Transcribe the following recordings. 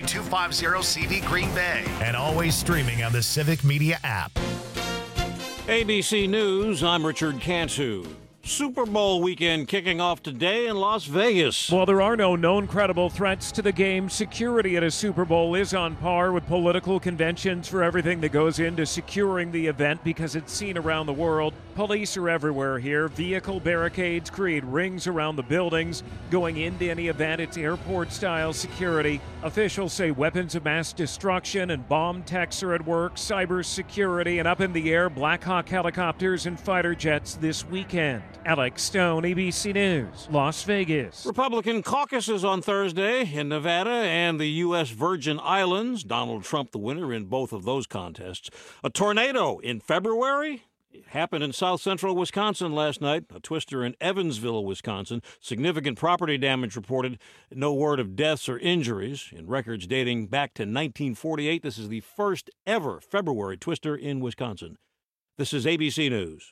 929-250-CV Green Bay. And always streaming on the Civic Media app. ABC News, I'm Richard Cantu. Super Bowl weekend kicking off today in Las Vegas. While there are no known credible threats to the game, security at a Super Bowl is on par with political conventions for everything that goes into securing the event because it's seen around the world. Police are everywhere here. Vehicle barricades create rings around the buildings. Going into any event, it's airport-style security. Officials say weapons of mass destruction and bomb techs are at work, cyber security, and up in the air, Black Hawk helicopters and fighter jets this weekend. Alex Stone, ABC News, Las Vegas. Republican caucuses on Thursday in Nevada and the U.S. Virgin Islands. Donald Trump the winner in both of those contests. A tornado in February? It happened in south central Wisconsin last night. A twister in Evansville, Wisconsin. Significant property damage reported. No word of deaths or injuries. In records dating back to 1948, this is the first ever February twister in Wisconsin. This is ABC News.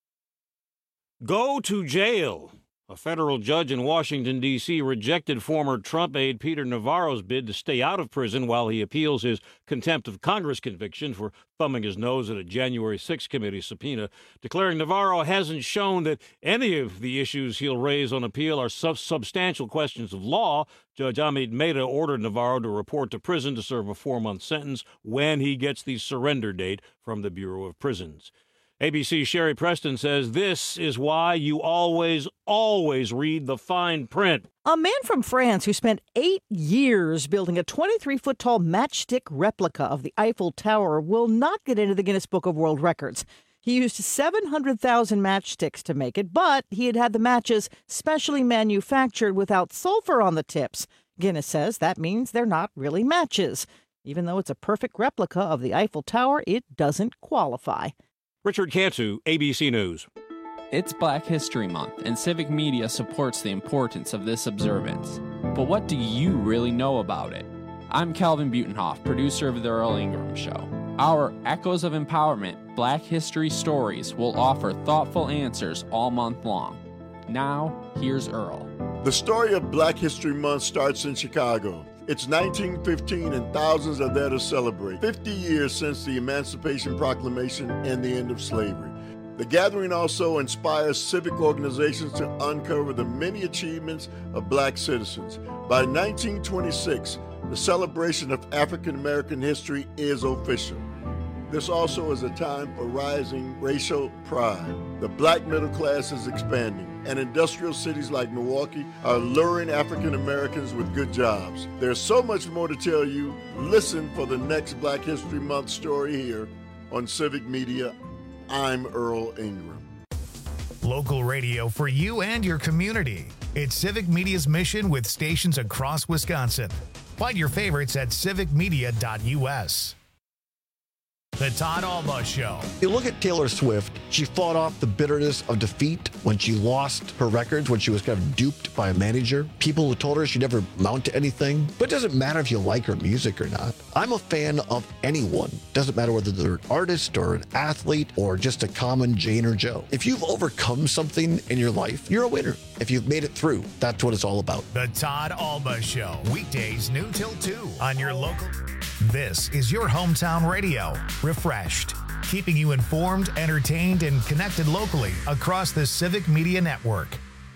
Go to jail. A federal judge in Washington, D.C. rejected former Trump aide Peter Navarro's bid to stay out of prison while he appeals his contempt of Congress conviction for thumbing his nose at a January 6 committee subpoena, declaring Navarro hasn't shown that any of the issues he'll raise on appeal are substantial questions of law. Judge Amit Mehta ordered Navarro to report to prison to serve a 4-month sentence when he gets the surrender date from the Bureau of Prisons. ABC's Sherry Preston says this is why you always read the fine print. A man from France who spent 8 years building a 23-foot-tall matchstick replica of the Eiffel Tower will not get into the Guinness Book of World Records. He used 700,000 matchsticks to make it, but he had the matches specially manufactured without sulfur on the tips. Guinness says that means they're not really matches. Even though it's a perfect replica of the Eiffel Tower, it doesn't qualify. Richard Cantu, ABC News. It's Black History Month, and Civic Media supports the importance of this observance. But what do you really know about it? I'm Calvin Butenhoff, producer of The Earl Ingram Show. Our Echoes of Empowerment Black History Stories will offer thoughtful answers all month long. Now, here's Earl. The story of Black History Month starts in Chicago. It's 1915 and thousands are there to celebrate 50 years since the Emancipation Proclamation and the end of slavery. The gathering also inspires civic organizations to uncover the many achievements of black citizens. By 1926, the celebration of African American history is official. This also is a time for rising racial pride. The black middle class is expanding, and industrial cities like Milwaukee are luring African Americans with good jobs. There's so much more to tell you. Listen for the next Black History Month story here on Civic Media. I'm Earl Ingram. Local radio for you and your community. It's Civic Media's mission with stations across Wisconsin. Find your favorites at civicmedia.us. The Todd Alba Show. You look at Taylor Swift, she fought off the bitterness of defeat when she lost her records, when she was kind of duped by a manager. People who told her she'd never amount to anything. But it doesn't matter if you like her music or not. I'm a fan of anyone. Doesn't matter whether they're an artist or an athlete or just a common Jane or Joe. If you've overcome something in your life, you're a winner. If you've made it through, that's what it's all about. The Todd Alba Show. Weekdays noon till 2 on your local... This is your hometown radio. Refreshed. Keeping you informed, entertained, and connected locally across the Civic Media Network.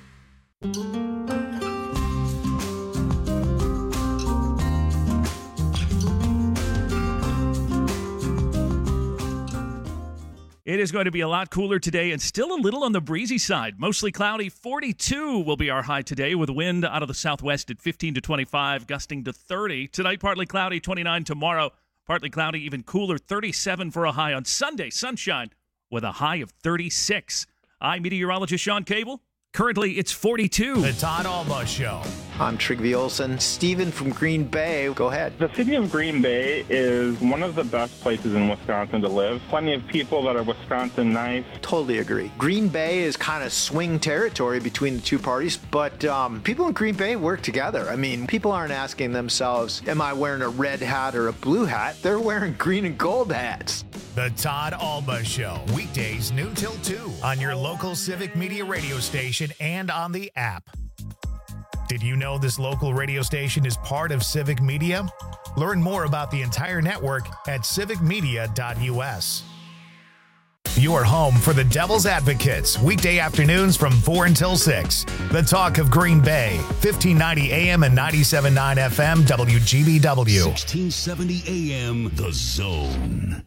It is going to be a lot cooler today and still a little on the breezy side. Mostly cloudy. 42 will be our high today with wind out of the southwest at 15 to 25, gusting to 30. Tonight, partly cloudy, 29 tomorrow. Partly cloudy, even cooler, 37 for a high on Sunday. Sunshine with a high of 36. I'm meteorologist Sean Cable. Currently, it's 42. The Todd Alba Show. I'm Trygve Olsen. Steven from Green Bay, go ahead. The city of Green Bay is one of the best places in Wisconsin to live. Plenty of people that are Wisconsin nice. Totally agree. Green Bay is kind of swing territory between the two parties, but people in Green Bay work together. I mean, people aren't asking themselves, am I wearing a red hat or a blue hat? They're wearing green and gold hats. The Todd Alba Show. Weekdays noon till 2 on your local Civic Media radio station and on the app. Did you know this local radio station is part of Civic Media? Learn more about the entire network at civicmedia.us. Your home for the Devil's Advocates, weekday afternoons from 4 until 6. The Talk of Green Bay, 1590 AM and 97.9 FM, WGBW. 1670 AM, The Zone.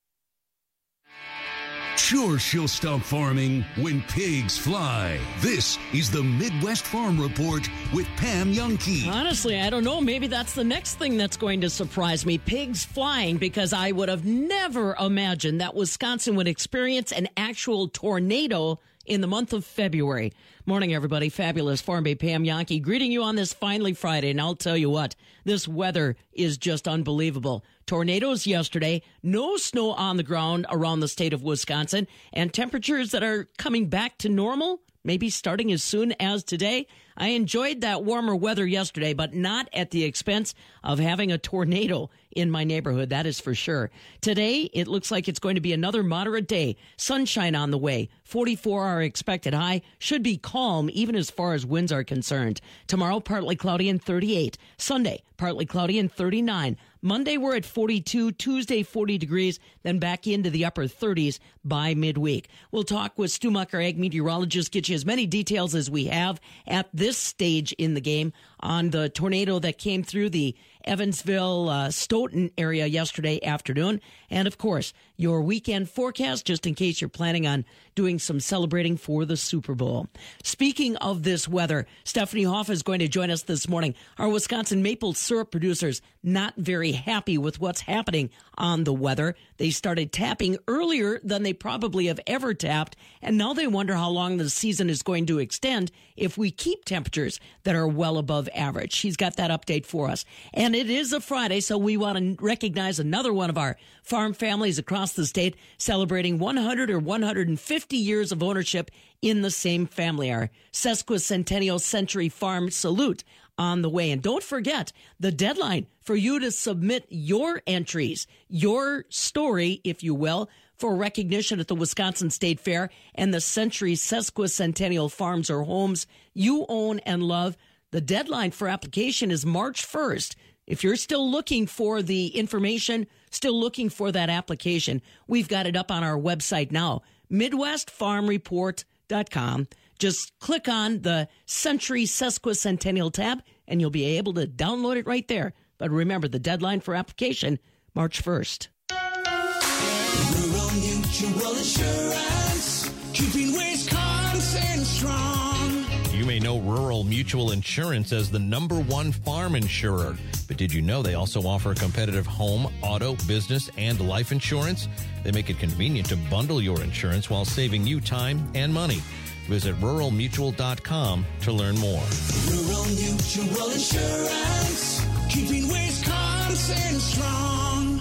Sure, she'll stop farming when pigs fly. This is the Midwest Farm Report with Pam Youngkey. Honestly, I don't know. Maybe that's the next thing that's going to surprise me. Pigs flying, because I would have never imagined that Wisconsin would experience an actual tornado in the month of February. Morning, everybody. Fabulous Farm Bay Pam Youngkey greeting you on this finally Friday. And I'll tell you what, this weather is just unbelievable. Tornadoes yesterday, no snow on the ground around the state of Wisconsin, and temperatures that are coming back to normal, maybe starting as soon as today. I enjoyed that warmer weather yesterday, but not at the expense of having a tornado in my neighborhood, that is for sure. Today, it looks like it's going to be another moderate day. Sunshine on the way. 44 our expected high. Should be calm even as far as winds are concerned. Tomorrow, partly cloudy and 38. Sunday, partly cloudy and 39. Monday, we're at 42. Tuesday, 40 degrees. Then back into the upper 30s by midweek. We'll talk with Stu Mucker, ag meteorologist, get you as many details as we have at this stage in the game on the tornado that came through the Evansville, Stoughton area yesterday afternoon. And, of course, your weekend forecast, just in case you're planning on doing some celebrating for the Super Bowl. Speaking of this weather, Stephanie Hoff is going to join us this morning. Our Wisconsin maple syrup producers not very happy with what's happening on the weather. They started tapping earlier than they probably have ever tapped, and now they wonder how long the season is going to extend if we keep temperatures that are well above average. She's got that update for us. And it is a Friday, so we want to recognize another one of our farm families across the state celebrating 100 or 150 years of ownership in the same family. Our sesquicentennial Century Farm salute on the way. And don't forget the deadline for you to submit your entries, your story, if you will, for recognition at the Wisconsin State Fair and the Century Sesquicentennial Farms or homes you own and love. The deadline for application is March 1st. If you're still looking for the information, still looking for that application, we've got it up on our website now, MidwestFarmReport.com. Just click on the Century Sesquicentennial tab, and you'll be able to download it right there. But remember, the deadline for application, March 1st. Rural Mutual Insurance, keeping Wisconsin strong. You may know Rural Mutual Insurance as the #1 farm insurer, but did you know they also offer competitive home, auto, business, and life insurance? They make it convenient to bundle your insurance while saving you time and money. Visit ruralmutual.com to learn more. Rural Mutual Insurance, keeping Wisconsin strong.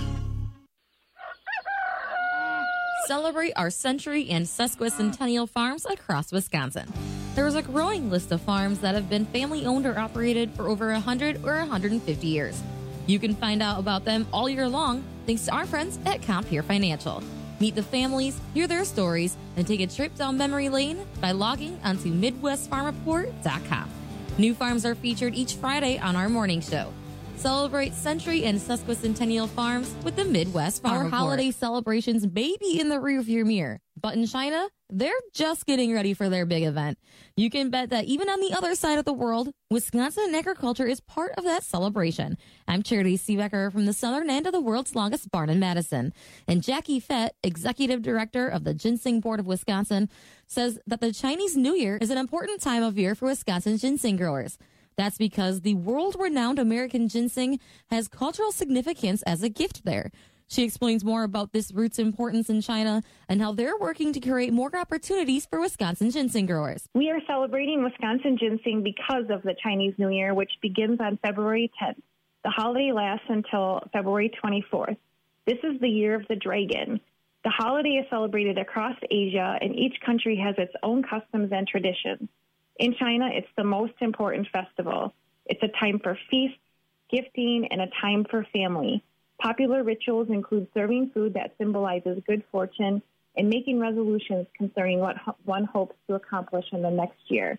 Celebrate our century and sesquicentennial farms across Wisconsin. There is a growing list of farms that have been family-owned or operated for over 100 or 150 years. You can find out about them all year long thanks to our friends at Compeer Financial. Meet the families, hear their stories, and take a trip down memory lane by logging onto MidwestFarmReport.com. New farms are featured each Friday on our morning show. Celebrate century and sesquicentennial farms with the Midwest Farm Report. Our holiday celebrations may be in the rearview mirror, but in China, they're just getting ready for their big event. You can bet that even on the other side of the world, Wisconsin agriculture is part of that celebration. I'm Charity Seebecker from the southern end of the world's longest barn in Madison. And Jackie Fett, Executive Director of the Ginseng Board of Wisconsin, says that the Chinese New Year is an important time of year for Wisconsin ginseng growers. That's because the world-renowned American ginseng has cultural significance as a gift there. She explains more about this root's importance in China and how they're working to create more opportunities for Wisconsin ginseng growers. We are celebrating Wisconsin ginseng because of the Chinese New Year, which begins on February 10th. The holiday lasts until February 24th. This is the year of the dragon. The holiday is celebrated across Asia, and each country has its own customs and traditions. In China, it's the most important festival. It's a time for feasts, gifting, and a time for family. Popular rituals include serving food that symbolizes good fortune and making resolutions concerning what one hopes to accomplish in the next year.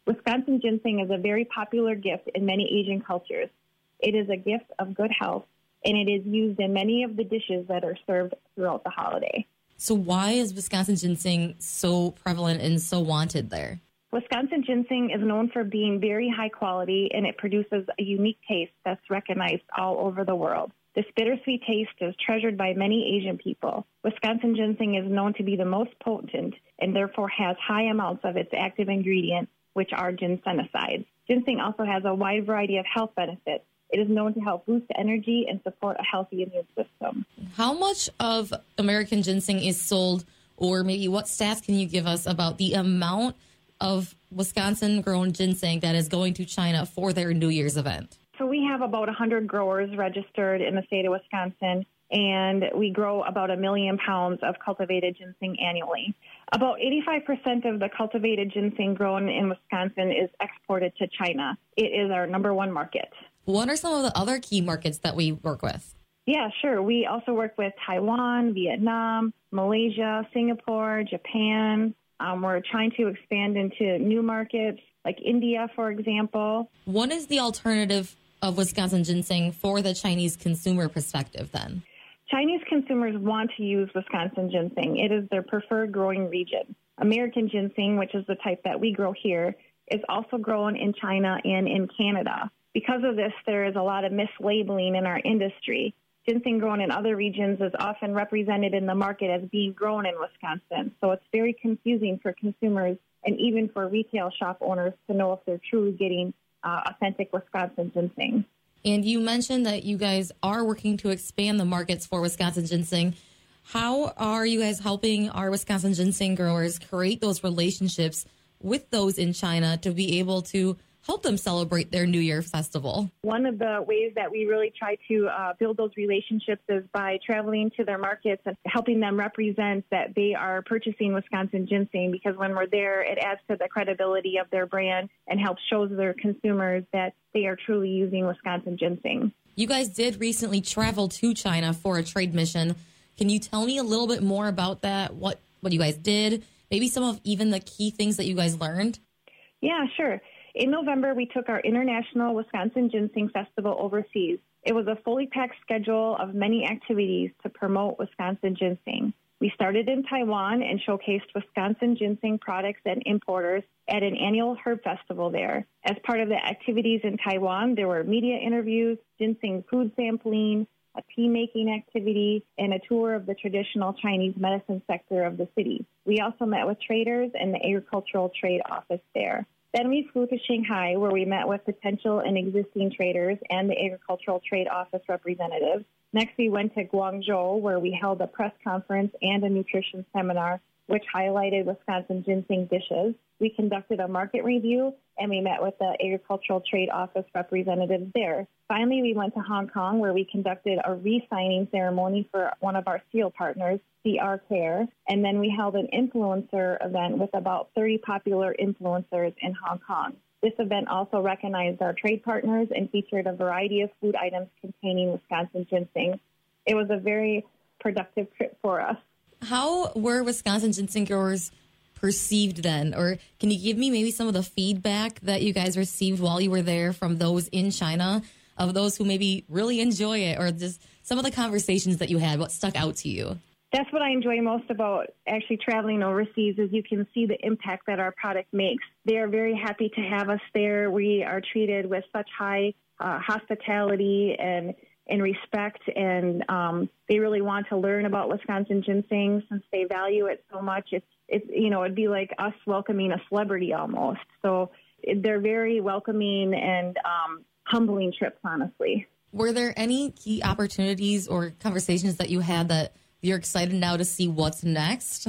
Wisconsin ginseng is a very popular gift in many Asian cultures. It is a gift of good health, and it is used in many of the dishes that are served throughout the holiday. So why is Wisconsin ginseng so prevalent and so wanted there? Wisconsin ginseng is known for being very high quality, and it produces a unique taste that's recognized all over the world. This bittersweet taste is treasured by many Asian people. Wisconsin ginseng is known to be the most potent and therefore has high amounts of its active ingredient, which are ginsenosides. Ginseng also has a wide variety of health benefits. It is known to help boost energy and support a healthy immune system. How much of American ginseng is sold, or maybe what stats can you give us about the amount of Wisconsin-grown ginseng that is going to China for their New Year's event? So we have about 100 growers registered in the state of Wisconsin, and we grow about 1 million pounds of cultivated ginseng annually. About 85% of the cultivated ginseng grown in Wisconsin is exported to China. It is our number one market. What are some of the other key markets that we work with? Yeah, sure. We also work with Taiwan, Vietnam, Malaysia, Singapore, Japan. We're trying to expand into new markets like India, for example. What is the alternative of Wisconsin ginseng for the Chinese consumer perspective then? Chinese consumers want to use Wisconsin ginseng. It is their preferred growing region. American ginseng, which is the type that we grow here, is also grown in China and in Canada. Because of this, there is a lot of mislabeling in our industry. Ginseng grown in other regions is often represented in the market as being grown in Wisconsin. So it's very confusing for consumers and even for retail shop owners to know if they're truly getting authentic Wisconsin ginseng. And you mentioned that you guys are working to expand the markets for Wisconsin ginseng. How are you guys helping our Wisconsin ginseng growers create those relationships with those in China to be able to help them celebrate their New Year festival? One of the ways that we really try to build those relationships is by traveling to their markets and helping them represent that they are purchasing Wisconsin ginseng, because when we're there, it adds to the credibility of their brand and helps show their consumers that they are truly using Wisconsin ginseng. You guys did recently travel to China for a trade mission. Can you tell me a little bit more about that? What you guys did? Maybe some of even the key things that you guys learned? Yeah, sure. In November, we took our International Wisconsin Ginseng Festival overseas. It was a fully packed schedule of many activities to promote Wisconsin ginseng. We started in Taiwan and showcased Wisconsin ginseng products and importers at an annual herb festival there. As part of the activities in Taiwan, there were media interviews, ginseng food sampling, a tea-making activity, and a tour of the traditional Chinese medicine sector of the city. We also met with traders and the Agricultural Trade Office there. Then we flew to Shanghai, where we met with potential and existing traders and the Agricultural Trade Office representatives. Next, we went to Guangzhou, where we held a press conference and a nutrition seminar, which highlighted Wisconsin ginseng dishes. We conducted a market review, and we met with the Agricultural Trade Office representatives there. Finally, we went to Hong Kong, where we conducted a re-signing ceremony for one of our steel partners, CR Care, and then we held an influencer event with about 30 popular influencers in Hong Kong. This event also recognized our trade partners and featured a variety of food items containing Wisconsin ginseng. It was a very productive trip for us. How were Wisconsin ginseng growers perceived then? Or can you give me maybe some of the feedback that you guys received while you were there from those in China, of those who maybe really enjoy it, or just some of the conversations that you had? What stuck out to you? That's what I enjoy most about actually traveling overseas, is you can see the impact that our product makes. They are very happy to have us there. We are treated with such high hospitality and respect, and they really want to learn about Wisconsin ginseng since they value it so much. It's it'd be like us welcoming a celebrity almost. So they're very welcoming and humbling trips, honestly. Were there any key opportunities or conversations that you had that you're excited now to see what's next?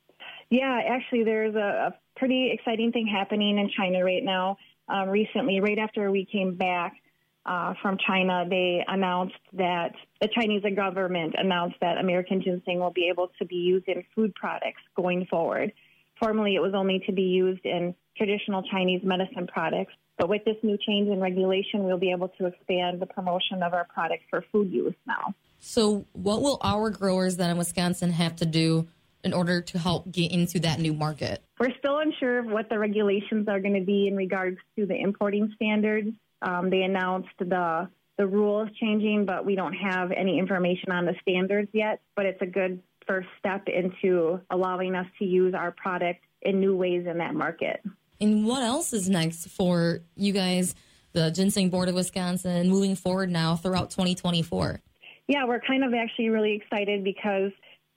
Yeah, actually, there's a pretty exciting thing happening in China right now. Recently, right after we came back from China, they announced that the Chinese government announced that American ginseng will be able to be used in food products going forward. Formerly, it was only to be used in traditional Chinese medicine products. But with this new change in regulation, we'll be able to expand the promotion of our products for food use now. So what will our growers then in Wisconsin have to do in order to help get into that new market? We're still unsure of what the regulations are going to be in regards to the importing standards. They announced the rules changing, but we don't have any information on the standards yet. But it's a good first step into allowing us to use our product in new ways in that market. And what else is next for you guys, the Ginseng Board of Wisconsin, moving forward now throughout 2024? Yeah, we're kind of actually really excited because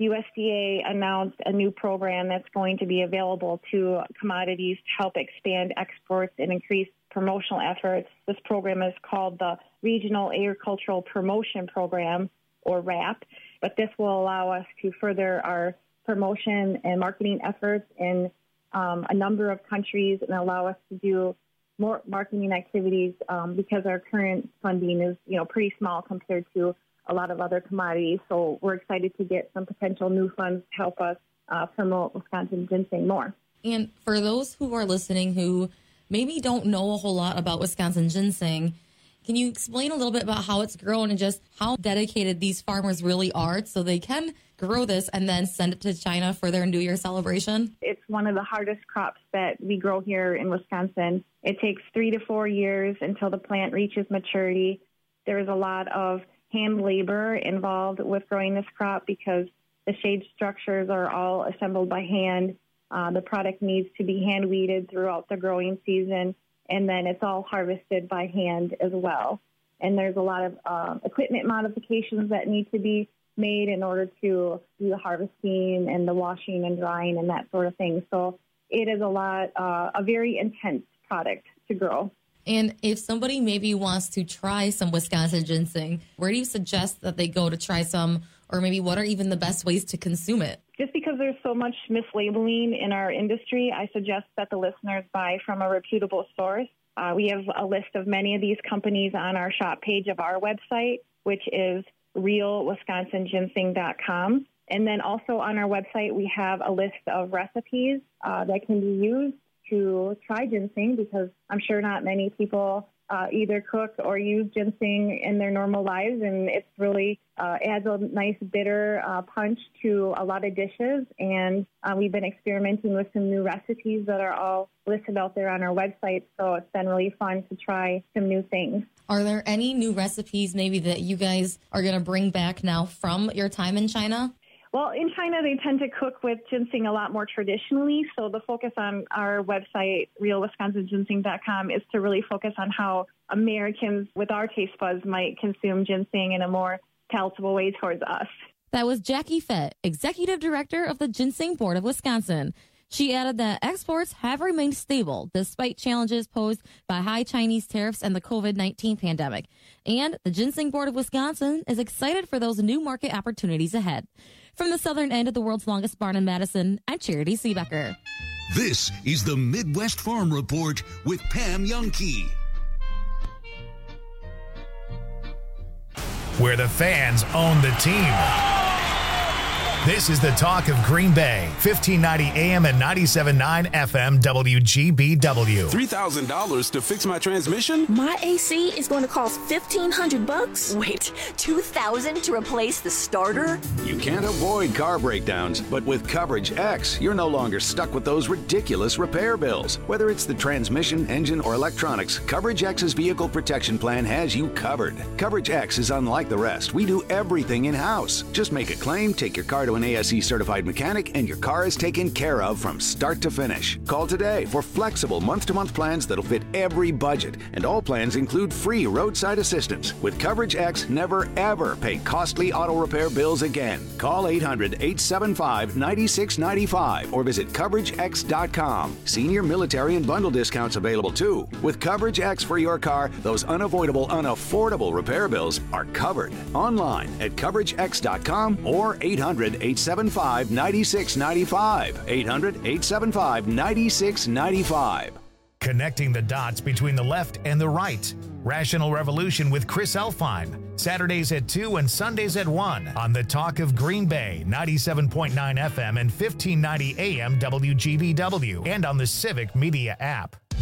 USDA announced a new program that's going to be available to commodities to help expand exports and increase promotional efforts. This program is called the Regional Agricultural Promotion Program, or RAP, but this will allow us to further our promotion and marketing efforts in a number of countries and allow us to do more marketing activities because our current funding is, pretty small compared to a lot of other commodities. So we're excited to get some potential new funds to help us promote Wisconsin ginseng more. And for those who are listening who maybe don't know a whole lot about Wisconsin ginseng, can you explain a little bit about how it's grown and just how dedicated these farmers really are so they can grow this and then send it to China for their New Year celebration? It's one of the hardest crops that we grow here in Wisconsin. It takes 3 to 4 years until the plant reaches maturity. There is a lot of hand labor involved with growing this crop because the shade structures are all assembled by hand. The product needs to be hand weeded throughout the growing season, and then it's all harvested by hand as well. And there's a lot of equipment modifications that need to be made in order to do the harvesting and the washing and drying and that sort of thing. So it is a very intense product to grow. And if somebody maybe wants to try some Wisconsin ginseng, where do you suggest that they go to try some, or maybe what are even the best ways to consume it? Just because there's so much mislabeling in our industry, I suggest that the listeners buy from a reputable source. We have a list of many of these companies on our shop page of our website, which is realwisconsinginseng.com. And then also on our website, we have a list of recipes that can be used to try ginseng, because I'm sure not many people either cook or use ginseng in their normal lives, and it's really adds a nice bitter punch to a lot of dishes. And we've been experimenting with some new recipes that are all listed out there on our website, so it's been really fun to try some new things. Are there any new recipes maybe that you guys are going to bring back now from your time in China? Well, in China, they tend to cook with ginseng a lot more traditionally. So the focus on our website, realwisconsinginseng.com, is to really focus on how Americans with our taste buds might consume ginseng in a more palatable way towards us. That was Jackie Fett, Executive Director of the Ginseng Board of Wisconsin. She added that exports have remained stable despite challenges posed by high Chinese tariffs and the COVID-19 pandemic. And the Ginseng Board of Wisconsin is excited for those new market opportunities ahead. From the southern end of the world's longest barn in Madison, I'm Charity Seebecker. This is the Midwest Farm Report with Pam Youngkey. Where the fans own the team. This is the talk of Green Bay, 1590 AM and 97.9 FM WGBW. $3,000 to fix my transmission? My AC is going to cost $1,500. Wait, $2,000 to replace the starter? You can't avoid car breakdowns, but with Coverage X, you're no longer stuck with those ridiculous repair bills. Whether it's the transmission, engine, or electronics, Coverage X's vehicle protection plan has you covered. Coverage X is unlike the rest. We do everything in-house. Just make a claim, take your car to an ASE certified mechanic, and your car is taken care of from start to finish. Call today for flexible month-to-month plans that'll fit every budget, and all plans include free roadside assistance. With Coverage X, never ever pay costly auto repair bills again. Call 800-875-9695 or visit CoverageX.com. Senior, military, and bundle discounts available too. With Coverage X for your car, those unavoidable, unaffordable repair bills are covered. Online at CoverageX.com or 800-875-9695. 800-875-9695. Connecting the dots between the left and the right. Rational Revolution with Chris Elfine. Saturdays at 2 and Sundays at 1 on the Talk of Green Bay, 97.9 FM and 1590 AM WGBW, and on the Civic Media app.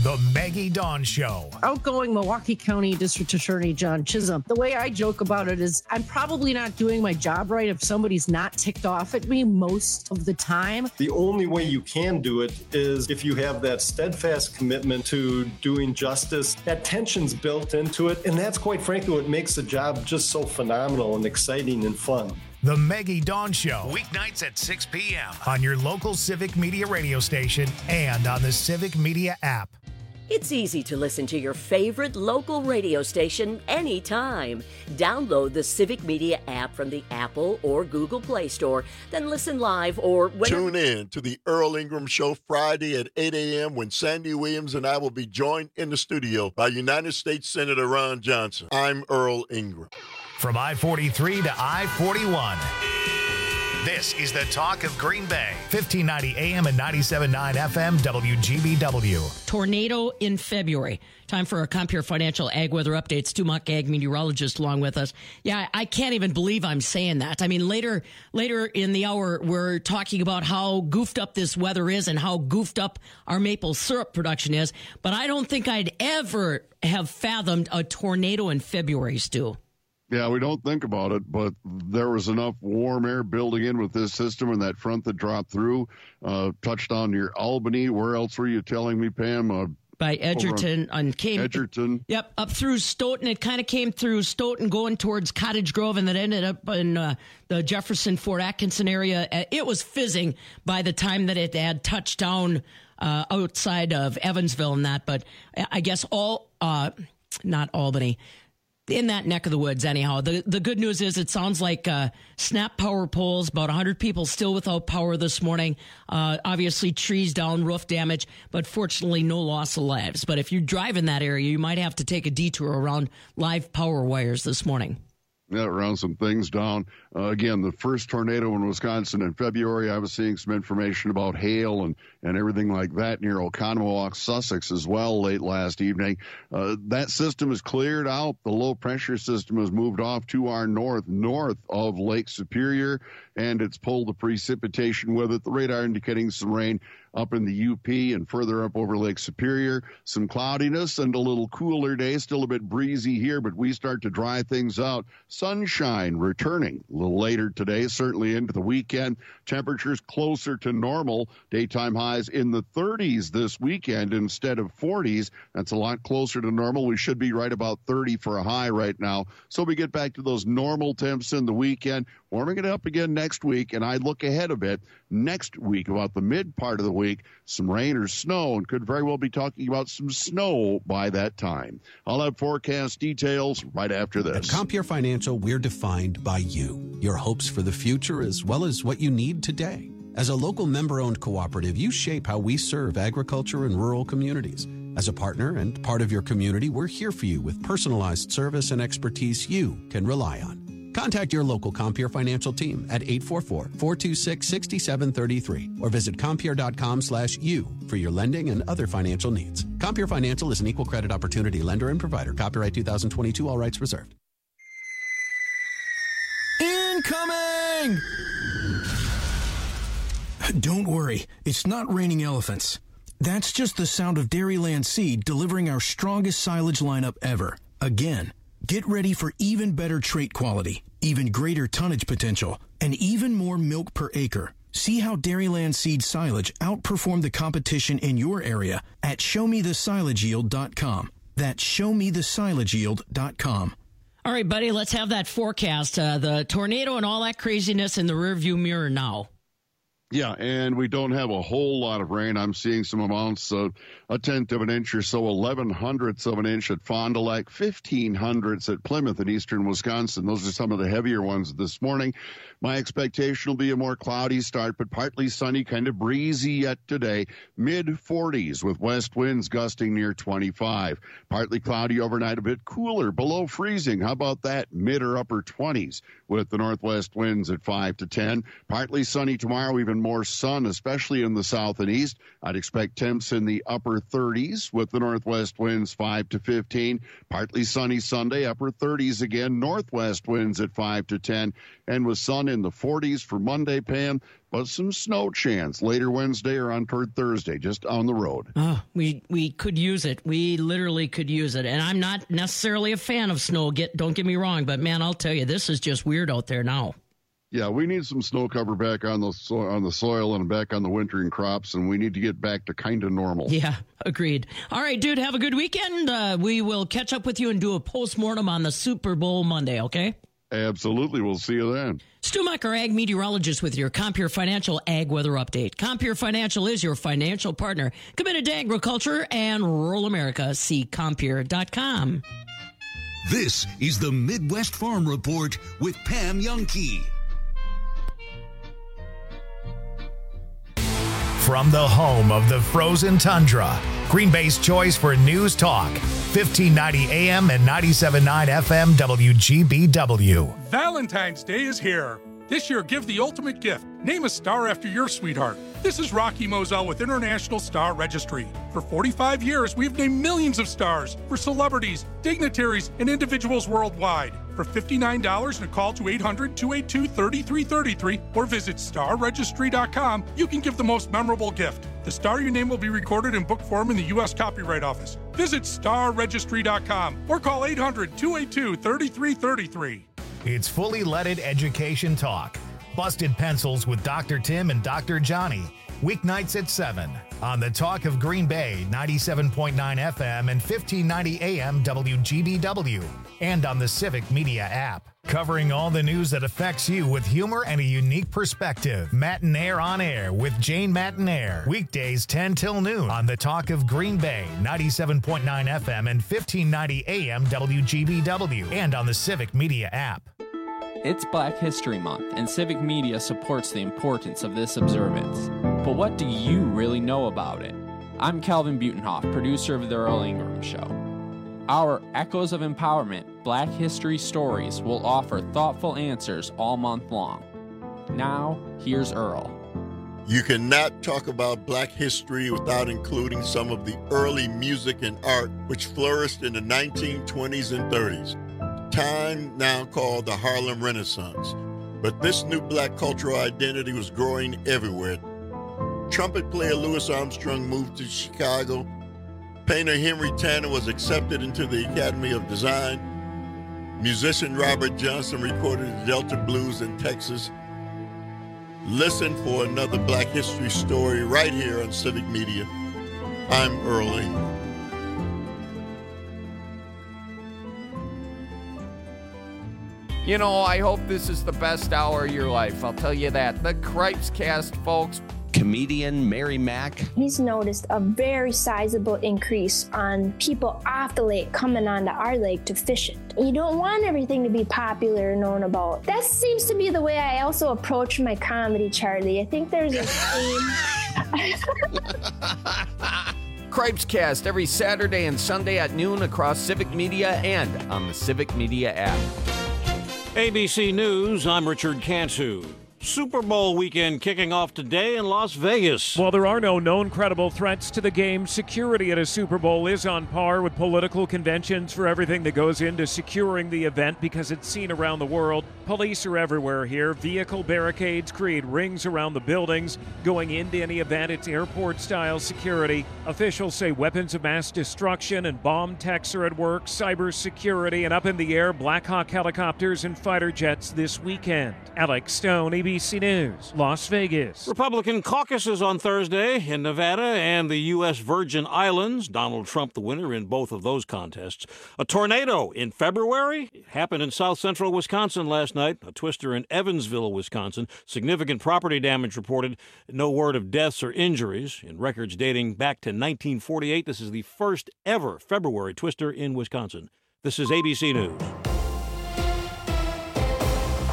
The Maggie Dawn Show. Outgoing Milwaukee County District Attorney John Chisholm. The way I joke about it is I'm probably not doing my job right if somebody's not ticked off at me most of the time. The only way you can do it is if you have that steadfast commitment to doing justice. That tension's built into it, and that's quite frankly what makes the job just so phenomenal and exciting and fun. The Maggie Dawn Show, weeknights at 6 p.m. on your local Civic Media radio station and on the Civic Media app. It's easy to listen to your favorite local radio station anytime. Download the Civic Media app from the Apple or Google Play Store, then listen live or Tune in to the Earl Ingram Show Friday at 8 a.m. when Sandy Williams and I will be joined in the studio by United States Senator Ron Johnson. I'm Earl Ingram. From I-43 to I-41. This is the talk of Green Bay. 1590 AM and 97.9 FM WGBW. Tornado in February. Time for our Compeer Financial Ag Weather Updates. Stu Muck, ag meteorologist, along with us. Yeah, I can't even believe I'm saying that. I mean, later in the hour, we're talking about how goofed up this weather is and how goofed up our maple syrup production is. But I don't think I'd ever have fathomed a tornado in February, Stu. Yeah, we don't think about it, but there was enough warm air building in with this system and that front that dropped through, touched down near Albany. Where else were you telling me, Pam? By Edgerton and came. Edgerton. Yep, up through Stoughton. It kind of came through Stoughton going towards Cottage Grove and then ended up in the Jefferson, Fort Atkinson area. It was fizzing by the time that it had touched down outside of Evansville and that, but I guess not Albany. In that neck of the woods, anyhow. The good news is it sounds like snap power poles, about 100 people still without power this morning. Obviously, trees down, roof damage, but fortunately no loss of lives. But if you drive in that area, you might have to take a detour around live power wires this morning. Yeah, around some things down. Again, the first tornado in Wisconsin in February, I was seeing some information about hail and everything like that near Oconomowoc, Sussex as well late last evening. That system is cleared out. The low-pressure system has moved off to our north of Lake Superior, and it's pulled the precipitation with it. The radar indicating some rain up in the UP and further up over Lake Superior. Some cloudiness and a little cooler day. Still a bit breezy here, but we start to dry things out. Sunshine returning a little later today, certainly into the weekend. Temperatures closer to normal. Daytime highs in the 30s this weekend instead of 40s. That's a lot closer to normal. We should be right about 30 for a high right now. So we get back to those normal temps in the weekend. Warming it up again next week, and I look ahead a bit next week, about the mid part of the week, some rain or snow, and could very well be talking about some snow by that time. I'll have forecast details right after this. At Compeer Financial, we're defined by you, your hopes for the future, as well as what you need today. As a local member-owned cooperative, you shape how we serve agriculture and rural communities. As a partner and part of your community, we're here for you with personalized service and expertise you can rely on. Contact your local Compeer Financial team at 844-426-6733 or visit Compeer.com/you for your lending and other financial needs. Compeer Financial is an equal credit opportunity lender and provider. Copyright 2022, all rights reserved. Incoming! Don't worry, it's not raining elephants. That's just the sound of Dairyland Seed delivering our strongest silage lineup ever. Again. Get ready for even better trait quality, even greater tonnage potential, and even more milk per acre. See how Dairyland Seed silage outperformed the competition in your area at ShowMeTheSilageYield.com. That's ShowMeTheSilageYield.com. All right, buddy, let's have that forecast. The tornado and all that craziness in the rearview mirror now. Yeah, and we don't have a whole lot of rain. I'm seeing some amounts of a tenth of an inch or so, 0.11 of an inch at Fond du Lac, 0.15 at Plymouth in eastern Wisconsin. Those are some of the heavier ones this morning. My expectation will be a more cloudy start, but partly sunny, kind of breezy yet today. Mid-40s with west winds gusting near 25. Partly cloudy overnight, a bit cooler, below freezing. How about that? Mid or upper 20s with the northwest winds at 5 to 10. Partly sunny tomorrow, even and more sun, especially in the south and east. I'd expect temps in the upper 30s with the northwest winds 5 to 15. Partly sunny Sunday, upper 30s again. Northwest winds at 5 to 10. And with sun in the 40s for Monday, Pam, but some snow chance later Wednesday or on toward Thursday, just on the road. Oh, we could use it. We literally could use it. And I'm not necessarily a fan of snow. Don't get me wrong, but man, I'll tell you, this is just weird out there now. Yeah, we need some snow cover back on the soil and back on the wintering crops, and we need to get back to kind of normal. Yeah, agreed. All right, dude, have a good weekend. We will catch up with you and do a postmortem on the Super Bowl Monday, okay? Absolutely. We'll see you then. Stu Mecher, ag meteorologist with your Compeer Financial Ag Weather Update. Compeer Financial is your financial partner, committed to agriculture and rural America. See Compeer.com. This is the Midwest Farm Report with Pam Youngkey. From the home of the frozen tundra, Green Bay's choice for news talk, 1590 AM and 97.9 FM WGBW. Valentine's Day is here. This year, give the ultimate gift. Name a star after your sweetheart. This is Rocky Moselle with International Star Registry. For 45 years, we've named millions of stars for celebrities, dignitaries, and individuals worldwide. For $59 and a call to 800-282-3333 or visit starregistry.com, you can give the most memorable gift. The star you name will be recorded in book form in the U.S. Copyright Office. Visit starregistry.com or call 800-282-3333. It's fully leaded education talk. Busted Pencils with Dr. Tim and Dr. Johnny. Weeknights at 7 on the Talk of Green Bay, 97.9 FM and 1590 AM WGBW, and on the Civic Media app. Covering all the news that affects you with humor and a unique perspective. Matinaire on Air with Jane Matinaire. Weekdays 10 till noon on the Talk of Green Bay, 97.9 FM and 1590 AM WGBW, and on the Civic Media app. It's Black History Month, and Civic Media supports the importance of this observance. But what do you really know about it? I'm Calvin Butenhoff, producer of The Earl Ingram Show. Our Echoes of Empowerment Black History Stories will offer thoughtful answers all month long. Now, here's Earl. You cannot talk about Black history without including some of the early music and art which flourished in the 1920s and 30s. Time now called the Harlem Renaissance. But this new black cultural identity was growing everywhere. Trumpet player Louis Armstrong moved to Chicago. Painter Henry Tanner was accepted into the Academy of Design. Musician Robert Johnson recorded the Delta Blues in Texas. Listen for another Black history story right here on Civic Media. I'm Earl Ingram. You know, I hope this is the best hour of your life. I'll tell you that. The Cripes Cast, folks. Comedian Mary Mack. He's noticed a very sizable increase on people off the lake coming onto our lake to fish it. You don't want everything to be popular and known about. That seems to be the way I also approach my comedy, Charlie. I think there's a theme. Cripes Cast every Saturday and Sunday at noon across Civic Media and on the Civic Media app. ABC News, I'm Richard Cantu. Super Bowl weekend kicking off today in Las Vegas. While there are no known credible threats to the game, security at a Super Bowl is on par with political conventions for everything that goes into securing the event because it's seen around the world. Police are everywhere here. Vehicle barricades create rings around the buildings. Going into any event, it's airport-style security. Officials say weapons of mass destruction and bomb techs are at work, cyber security, and up in the air, Black Hawk helicopters and fighter jets this weekend. Alex Stone, ABC News, Las Vegas. Republican caucuses on Thursday in Nevada and the U.S. Virgin Islands. Donald Trump the winner in both of those contests. A tornado in February. It happened in south central Wisconsin last night. A twister in Evansville, Wisconsin. Significant property damage reported. No word of deaths or injuries. In records dating back to 1948, this is the first ever February twister in Wisconsin. This is ABC News.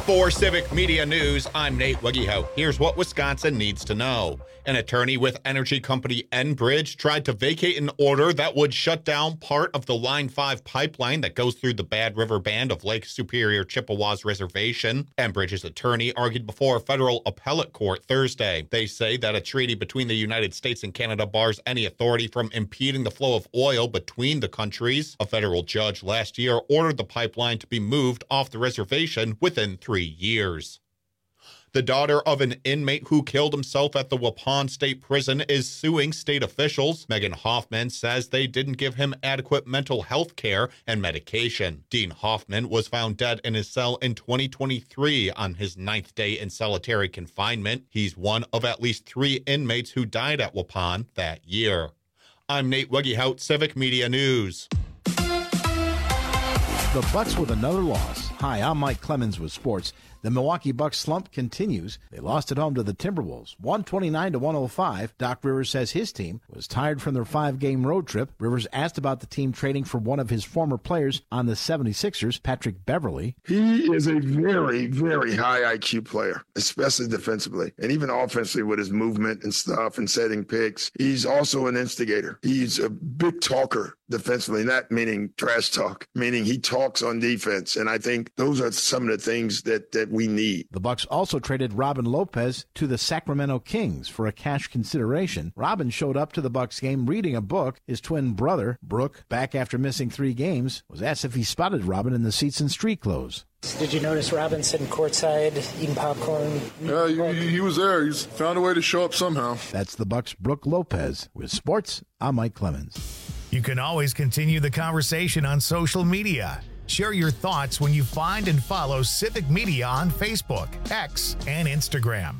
For Civic Media News, I'm Nate Weggehout. Here's what Wisconsin needs to know. An attorney with energy company Enbridge tried to vacate an order that would shut down part of the Line 5 pipeline that goes through the Bad River Band of Lake Superior Chippewas Reservation. Enbridge's attorney argued before a federal appellate court Thursday. They say that a treaty between the United States and Canada bars any authority from impeding the flow of oil between the countries. A federal judge last year ordered the pipeline to be moved off the reservation within 3 years. The daughter of an inmate who killed himself at the Waupun State Prison is suing state officials. Megan Hoffman says they didn't give him adequate mental health care and medication. Dean Hoffman was found dead in his cell in 2023 on his 9th day in solitary confinement. He's one of at least 3 inmates who died at Waupun that year. I'm Nate Weggehout, Civic Media News. The Bucks with another loss. Hi, I'm Mike Clemens with sports. The Milwaukee Bucks slump continues. They lost at home to the Timberwolves, 129-105. Doc Rivers says his team was tired from their 5-game road trip. Rivers asked about the team trading for one of his former players on the 76ers, Patrick Beverley. He is a very, very high IQ player, especially defensively, and even offensively with his movement and stuff and setting picks. He's also an instigator. He's a big talker defensively, not meaning trash talk, meaning he talks on defense. And I think those are some of the things that we need. The Bucks also traded Robin Lopez to the Sacramento Kings for a cash consideration. Robin showed up to the Bucks game reading a book. His twin brother, Brooke, back after missing 3 games, was asked if he spotted Robin in the seats in street clothes. Did you notice Robin sitting courtside eating popcorn? Yeah, he was there. He's found a way to show up somehow. That's the Bucks' Brooke Lopez. With sports, I'm Mike Clemens. You can always continue the conversation on social media. Share your thoughts when you find and follow Civic Media on Facebook, X, and Instagram.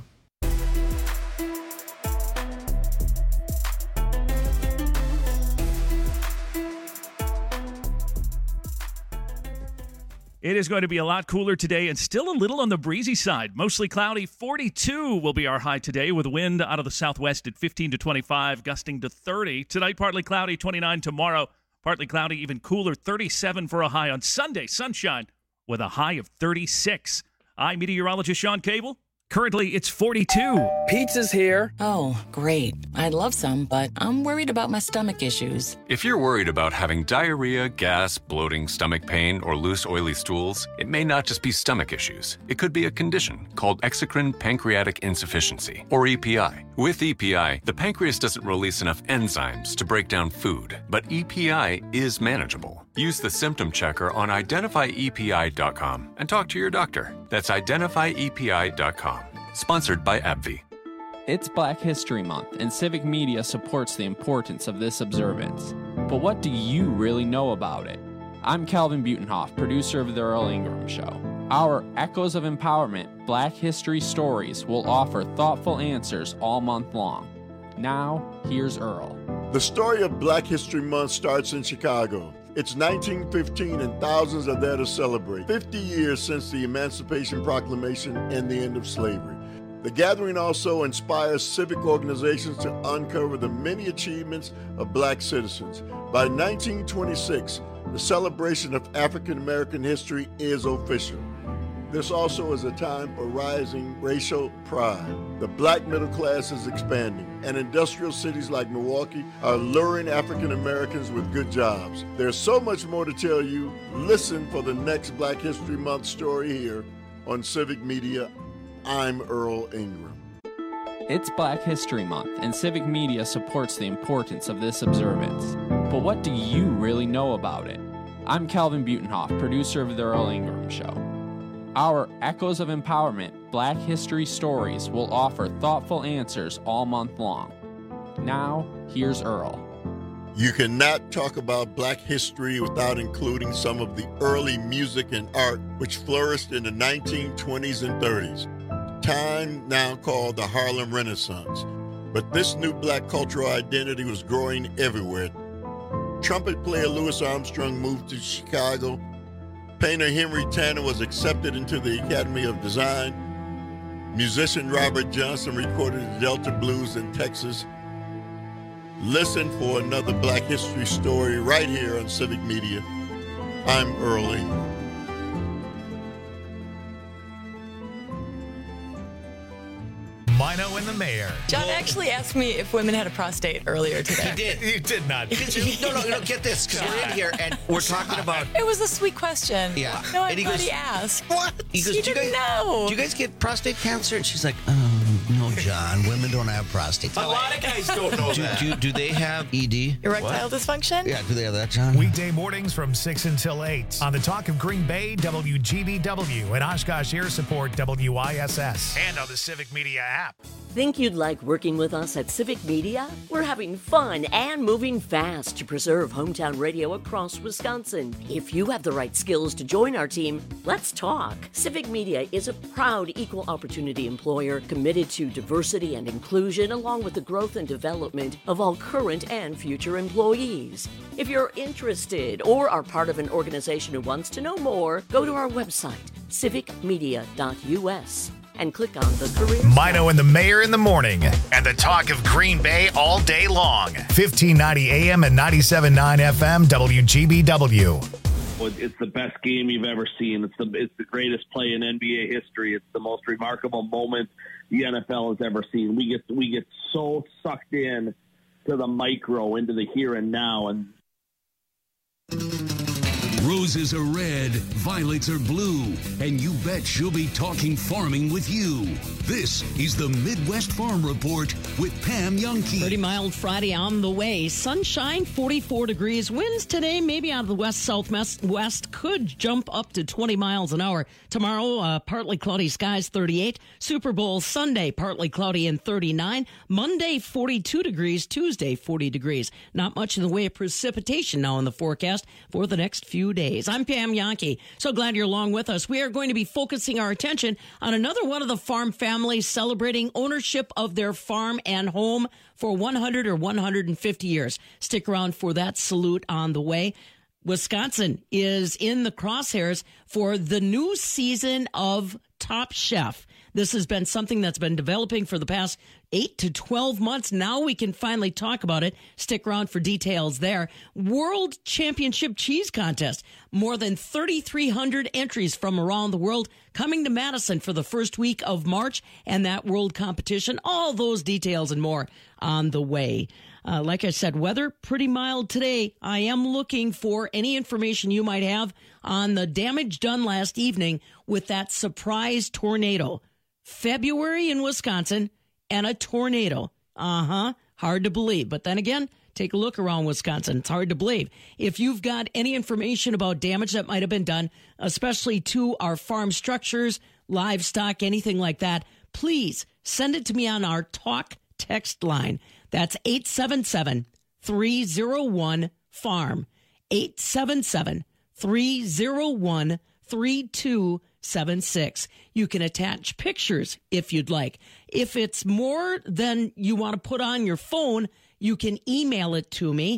It is going to be a lot cooler today and still a little on the breezy side. Mostly cloudy. 42 will be our high today with wind out of the southwest at 15 to 25, gusting to 30. Tonight, partly cloudy, 29 tomorrow. Partly cloudy, even cooler, 37 for a high on Sunday. Sunshine with a high of 36. I'm meteorologist Sean Cable. Currently, it's 42. Pizza's here. Oh, great. I'd love some, but I'm worried about my stomach issues. If you're worried about having diarrhea, gas, bloating, stomach pain, or loose, oily stools, it may not just be stomach issues. It could be a condition called exocrine pancreatic insufficiency, or EPI. With EPI, the pancreas doesn't release enough enzymes to break down food, but EPI is manageable. Use the symptom checker on identifyepi.com and talk to your doctor. That's identifyepi.com. Sponsored by AbbVie. It's Black History Month, and Civic Media supports the importance of this observance. But what do you really know about it? I'm Calvin Butenhoff, producer of The Earl Ingram Show. Our Echoes of Empowerment Black History Stories will offer thoughtful answers all month long. Now, here's Earl. The story of Black History Month starts in Chicago. It's 1915 and thousands are there to celebrate 50 years since the Emancipation Proclamation and the end of slavery. The gathering also inspires civic organizations to uncover the many achievements of black citizens. By 1926, the celebration of African American history is official. This also is a time for rising racial pride. The black middle class is expanding, and industrial cities like Milwaukee are luring African Americans with good jobs. There's so much more to tell you. Listen for the next Black History Month story here on Civic Media. I'm Earl Ingram. It's Black History Month, and Civic Media supports the importance of this observance. But what do you really know about it? I'm Calvin Butenhoff, producer of The Earl Ingram Show. Our Echoes of Empowerment Black History Stories will offer thoughtful answers all month long. Now, here's Earl. You cannot talk about black history without including some of the early music and art which flourished in the 1920s and 30s, time now called the Harlem Renaissance. But this new black cultural identity was growing everywhere. Trumpet player Louis Armstrong moved to Chicago. Painter Henry Tanner was accepted into the Academy of Design. Musician Robert Johnson recorded the Delta Blues in Texas. Listen for another Black History story right here on Civic Media. I'm Earl Ingram. Mino and the Mayor. John actually asked me if women had a prostate earlier today. He did. You did not. Did you? No, get this, because we're in here and we're talking about... It was a sweet question. Yeah. No, And he everybody goes, asked. What? He goes, You do didn't know. Do you guys get prostate cancer? And she's like, oh, no, John. Women don't have prostates. A lot of guys don't know that. Do they have ED? Erectile dysfunction? Yeah, do they have that, John? Weekday mornings from 6 until 8 on the Talk of Green Bay, WGBW, and Oshkosh Air Support, WISS, and on the Civic Media app. Think you'd like working with us at Civic Media? We're having fun and moving fast to preserve hometown radio across Wisconsin. If you have the right skills to join our team, let's talk. Civic Media is a proud equal opportunity employer committed to diversity and inclusion, along with the growth and development of all current and future employees. If you're interested or are part of an organization who wants to know more, go to our website, civicmedia.us. and click on the career. Mino and the Mayor in the morning, and the Talk of Green Bay all day long. 1590 AM and 97.9 FM, WGBW. It's the best game you've ever seen. It's the greatest play in NBA history. It's the most remarkable moment the NFL has ever seen. We get so sucked in to the micro, into the here and now, and Roses are red, violets are blue, and you bet she'll be talking farming with you. This is the Midwest Farm Report with Pam Youngke. Pretty mild Friday on the way. Sunshine, 44 degrees. Winds today, maybe out of the west-southwest, could jump up to 20 miles an hour. Tomorrow, partly cloudy skies, 38. Super Bowl Sunday, partly cloudy and 39. Monday, 42 degrees. Tuesday, 40 degrees. Not much in the way of precipitation now in the forecast for the next few days. I'm Pam Youngke. So glad you're along with us. We are going to be focusing our attention on another one of the farm families celebrating ownership of their farm and home for 100 or 150 years. Stick around for that salute on the way. Wisconsin is in the crosshairs for the new season of Top Chef. This has been something that's been developing for the past 8 to 12 months. Now we can finally talk about it. Stick around for details there. World Championship Cheese Contest. More than 3,300 entries from around the world coming to Madison for the first week of March and that world competition. All those details and more on the way. Like I said, weather pretty mild today. I am looking for any information you might have on the damage done last evening with that surprise tornado. February in Wisconsin and a tornado. Hard to believe. But then again, take a look around Wisconsin. It's hard to believe. If you've got any information about damage that might have been done, especially to our farm structures, livestock, anything like that, please send it to me on our talk text line. That's 877-301-FARM. 877-301-3276. You can attach pictures if you'd like. If it's more than you want to put on your phone, you can email it to me,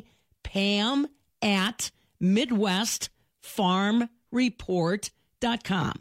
Pam@MidwestFarmReport.com.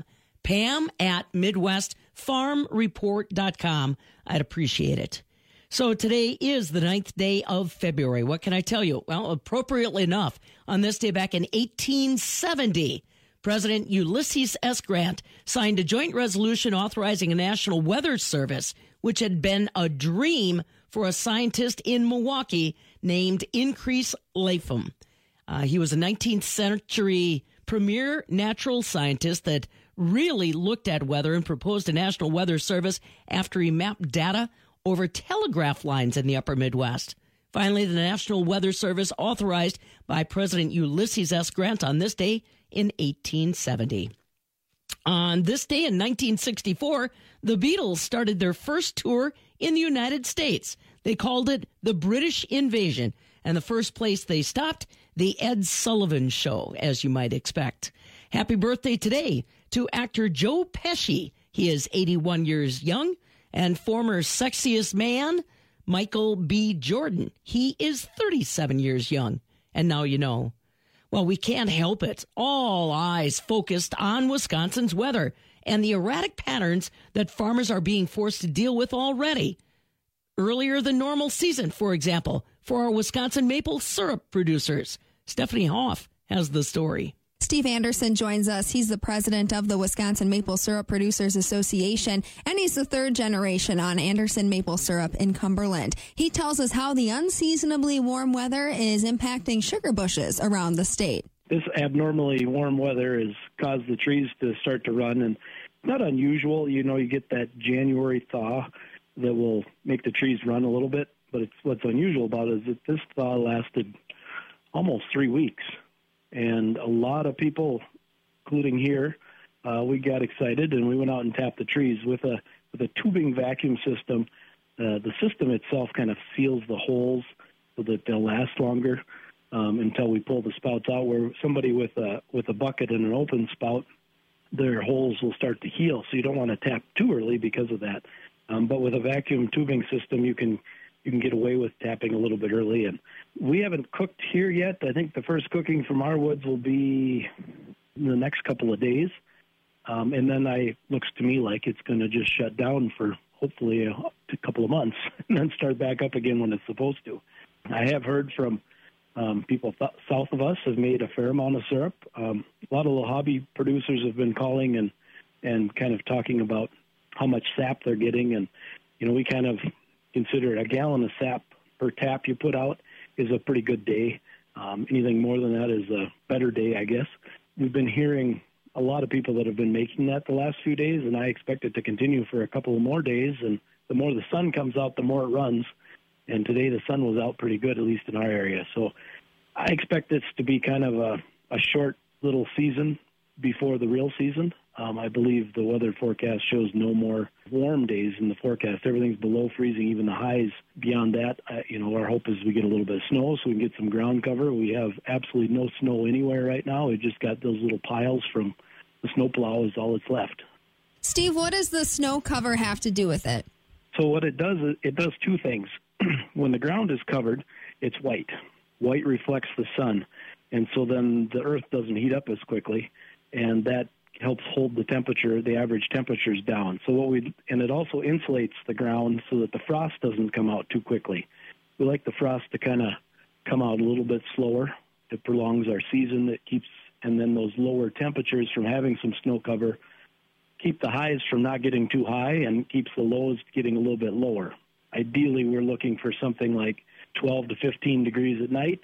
Pam@MidwestFarmReport.com. I'd appreciate it. So today is the 9th day of February. What can I tell you? Well, appropriately enough, on this day back in 1870, President Ulysses S. Grant signed a joint resolution authorizing a National Weather Service, which had been a dream for a scientist in Milwaukee named Increase Lapham. He was a 19th century premier natural scientist that really looked at weather and proposed a National Weather Service after he mapped data over telegraph lines in the upper Midwest. Finally, the National Weather Service authorized by President Ulysses S. Grant on this day in 1870. On this day in 1964, the Beatles started their first tour in the United States. They called it the British Invasion, and the first place they stopped, the Ed Sullivan Show, as you might expect. Happy birthday today to actor Joe Pesci. He is 81 years young. And former sexiest man, Michael B. Jordan. He is 37 years young. And now you know. Well, we can't help it. All eyes focused on Wisconsin's weather and the erratic patterns that farmers are being forced to deal with already. Earlier than normal season, for example, for our Wisconsin maple syrup producers. Stephanie Hoff has the story. Steve Anderson joins us. He's the president of the Wisconsin Maple Syrup Producers Association, and he's the third generation on Anderson maple syrup in Cumberland. He tells us how the unseasonably warm weather is impacting sugar bushes around the state. This abnormally warm weather has caused the trees to start to run, and not unusual. You get that January thaw that will make the trees run a little bit, but what's unusual about it is that this thaw lasted almost 3 weeks. And a lot of people, including here, we got excited and we went out and tapped the trees with a tubing vacuum system. The system itself kind of seals the holes so that they'll last longer until we pull the spouts out. Where somebody with a bucket and an open spout, their holes will start to heal. So you don't want to tap too early because of that. But with a vacuum tubing system, you can get away with tapping a little bit early. And we haven't cooked here yet. I think the first cooking from our woods will be in the next couple of days. And then looks to me like it's going to just shut down for hopefully a couple of months and then start back up again when it's supposed to. I have heard from people south of us have made a fair amount of syrup. A lot of the hobby producers have been calling and kind of talking about how much sap they're getting. And, we kind of consider a gallon of sap per tap you put out is a pretty good day. Anything more than that is a better day, I guess. We've been hearing a lot of people that have been making that the last few days, and I expect it to continue for a couple of more days. And the more the sun comes out, the more it runs. And today the sun was out pretty good, at least in our area. So I expect this to be kind of a short little season before the real season. I believe the weather forecast shows no more warm days in the forecast. Everything's below freezing, even the highs. Beyond that, our hope is we get a little bit of snow so we can get some ground cover. We have absolutely no snow anywhere right now. We just got those little piles from the snowplow is all that's left. Steve, what does the snow cover have to do with it? So what it does is it does two things. When the ground is covered, it's white. White reflects the sun, and so then the earth doesn't heat up as quickly, and that helps hold the temperature, the average temperatures down. So and it also insulates the ground so that the frost doesn't come out too quickly. We like the frost to kind of come out a little bit slower. It prolongs our season. And then those lower temperatures from having some snow cover keep the highs from not getting too high and keeps the lows getting a little bit lower. Ideally, we're looking for something like 12 to 15 degrees at night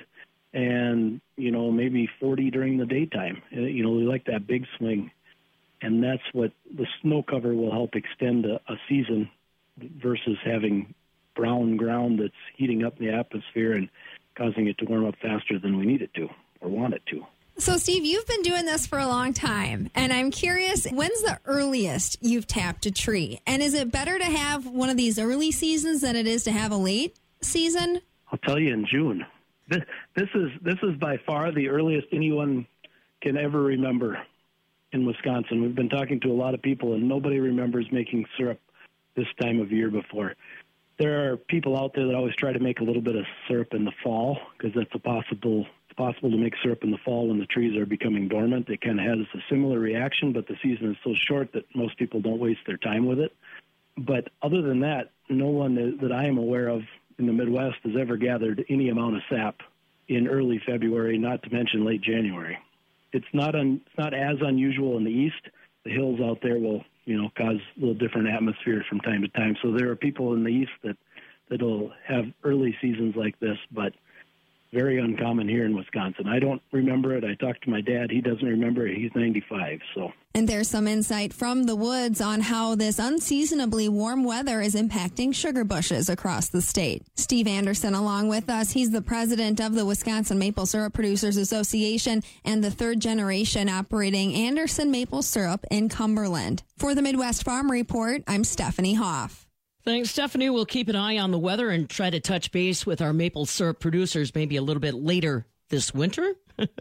and, maybe 40 during the daytime. We like that big swing. And that's what the snow cover will help extend a season versus having brown ground that's heating up the atmosphere and causing it to warm up faster than we need it to or want it to. So, Steve, you've been doing this for a long time, and I'm curious, when's the earliest you've tapped a tree? And is it better to have one of these early seasons than it is to have a late season? I'll tell you, in June. This is by far the earliest anyone can ever remember in Wisconsin. We've been talking to a lot of people, and nobody remembers making syrup this time of year before. There are people out there that always try to make a little bit of syrup in the fall because it's possible to make syrup in the fall when the trees are becoming dormant. It kind of has a similar reaction, but the season is so short that most people don't waste their time with it. But other than that, no one that I am aware of in the Midwest has ever gathered any amount of sap in early February, not to mention late January. It's not as unusual in the east. The hills out there will, cause a little different atmosphere from time to time. So there are people in the east that'll have early seasons like this, but very uncommon here in Wisconsin. I don't remember it. I talked to my dad. He doesn't remember it. He's 95, so. And there's some insight from the woods on how this unseasonably warm weather is impacting sugar bushes across the state. Steve Anderson along with us. He's the president of the Wisconsin Maple Syrup Producers Association and the third generation operating Anderson Maple Syrup in Cumberland. For the Midwest Farm Report, I'm Stephanie Hoff. Thanks, Stephanie. We'll keep an eye on the weather and try to touch base with our maple syrup producers maybe a little bit later this winter.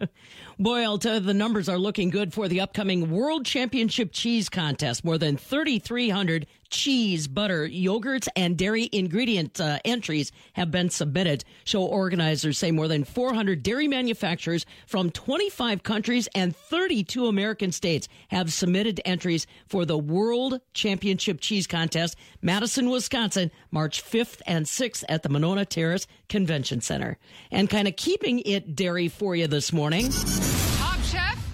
Boy, I'll tell you, the numbers are looking good for the upcoming World Championship Cheese Contest. More than 3,300 cheese, butter, yogurts, and dairy ingredient entries have been submitted. Show organizers say more than 400 dairy manufacturers from 25 countries and 32 American states have submitted entries for the World Championship Cheese Contest, Madison, Wisconsin, March 5th and 6th at the Monona Terrace Convention Center. And kind of keeping it dairy for you this morning. Top Chef